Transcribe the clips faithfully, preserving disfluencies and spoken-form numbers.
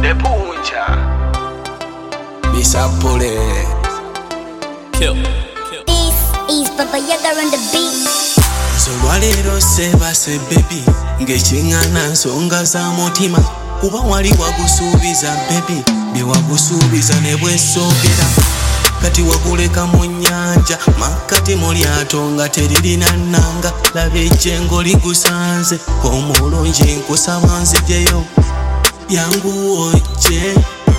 The puncha Misapole Kill This is Baba Yaga on the beat. Solwalero seba se baby ngechingana nsonga za mutima kuba wali wakusuubiza baby bye wakusuubiza ne bwesogera kati wakuleka mu nnyanja makati mu lyato nga teririna nnanga laba ejjengo ligusanze omulungi nkusaba nzijeyo yangu ojje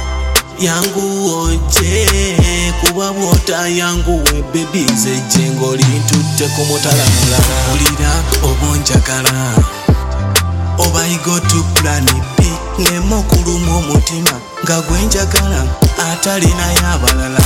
yangu ojje kuba bwota yangu we baby nze ejjengo lintutte ku mutala mulala olira obonjagala oba I go to plan B ngemo kuluma omutima nga gwenjagala atalina yabalala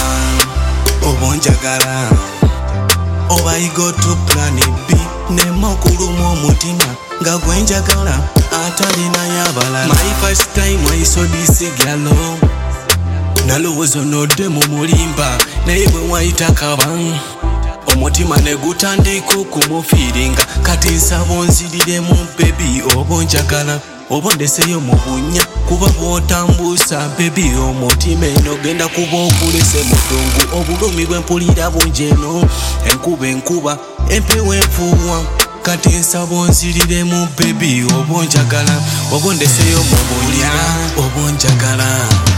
obonjagala oba I go to plan B ngemo kuluma omutima nga gwenjagala atalina yabalala my first time I saw this girl nalowooza onodde mu mulimba naye bwe wayita kaban omutima ne gutandika okumufiiringa kati nsaba onziriremu bebi oba onjagala oba ondeseyo mu bunnya kuba bw'otambuusa bebi omutima eno genda kuba okulese mudungu obulumi bw'empulira bungi eno enkuba enkuba empewo enfuuwa kati nsaba onziriremu bebi oba onjagala oba ondeseyo mu bunnya oba onjagala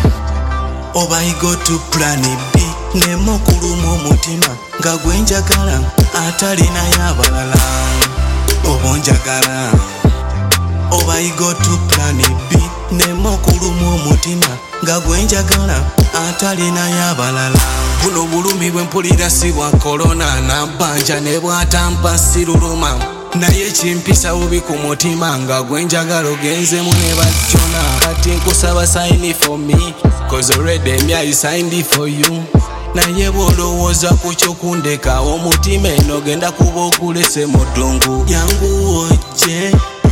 oba I go to plan B ngemo kuluma omutima nga gwenjagala atalina yabalala oba onjagala oba I go to plan B ngemo kuluma omutima nga gwenjagala atalina yabalala buno bulumi bw'empulira si bwa korona nabbanja ne bwatampa siruluma naye kimpisa bubi ku mutima nga gwenjagala ogenzemu ne bajjona kati nkusaba sign for me cause already me I signed for you naye bw'olowooza ku kyokundeka omutima eno genda kuba okulese mu ddungu yangu ojje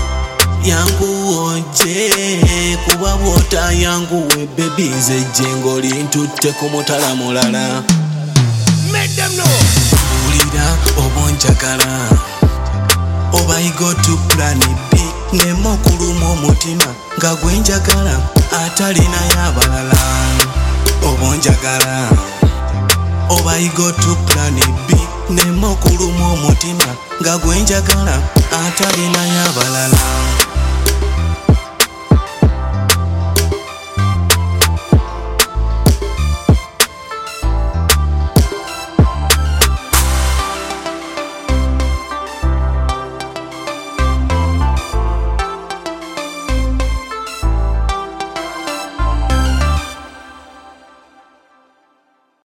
yangu ojje kuba bwota yangu we baby nze ejjengo lintutte ku mutala mulala bulira oba onjagala oba I go to plan B ngemo kuluma omutima nga gwenjagala atalina yabalala oba onjagala oba I go to plan B ngemo kuluma omutima nga gwenjagala atalina yabalala